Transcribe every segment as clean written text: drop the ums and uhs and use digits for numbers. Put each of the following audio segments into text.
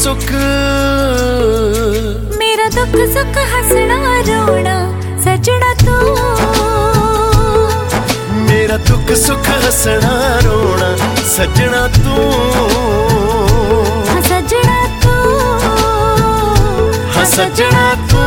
सुख, मेरा दुख सुख हंसना रोना सजना तू, मेरा दुख सुख हंसना रोना सजना तू, सजना तू, सजना तू।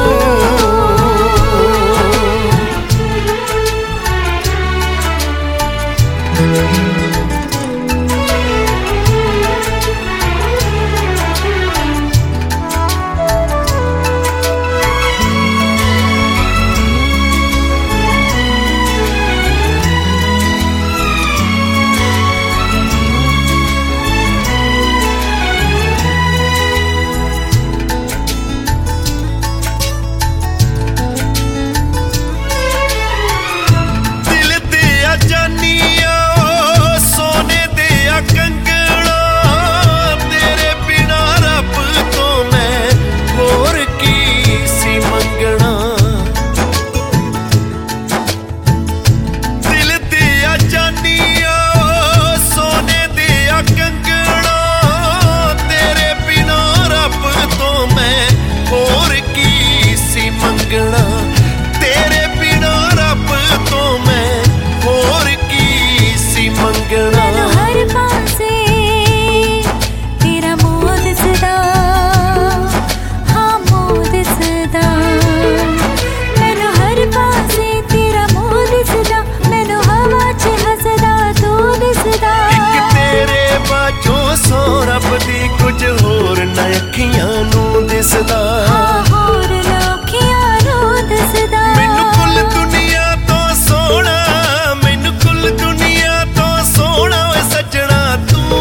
तेरे बिना रब तो मैं होर की सी मंगना। मैनू हर पासे तेरा मोह दिसदा, हाँ मोह दिसदा, मैनू हर पासे तेरा मोह दिसदा, मैनू हवा च हसदा तू दिसदा। इक तेरे बाझों सौ रब दी कुछ होर ना अखियां नू दिसदा। मैनू कुल दुनिया तो सोना, मैनू कुल दुनिया तो सोना सजना तू,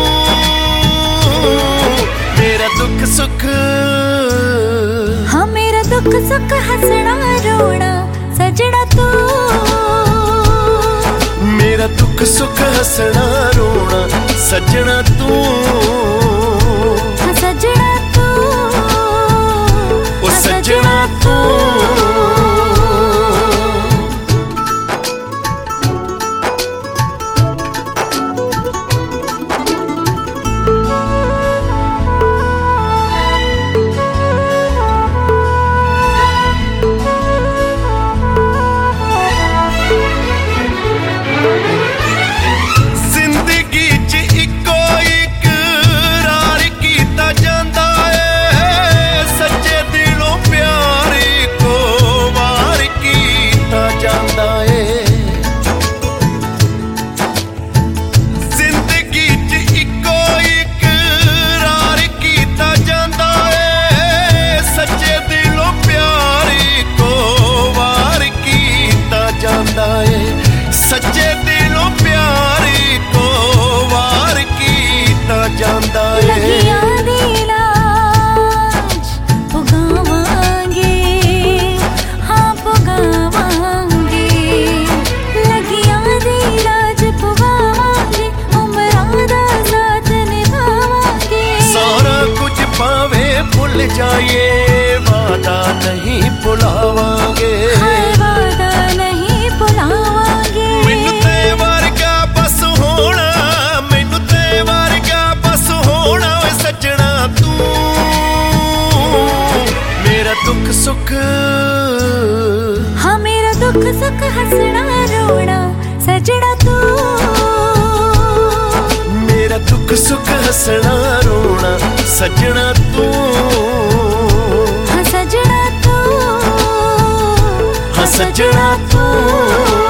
मेरा दुख सुख, हाँ मेरा दुख सुख हंसना रोना सजना तू, मेरा दुख सुख हंसना रोना सजना तू, सजना तू, ओ सजना तू। सच्चे दिलों प्यारी को वार कीता जांदा है। लगियां दी लाज पुगावांगे, हाँ पुगावांगे, लगियां दी लाज पुगावांगे, उम्रां दा साथ निभावांगे। सारा कुछ पावे भुल जाइए वादा नहीं भुलावांगे, वादा नहीं भुलावांगे। मैनू ते वर्गा बस होना, मैनू ते वर्गा बस होना सजना तू, मेरा दुख सुख, हाँ मेरा दुख सुख हंसना रोना सजना तू, मेरा दुख सुख हंसना रोना सजना तू, हाँ सजना तू, हाँ सजना तू।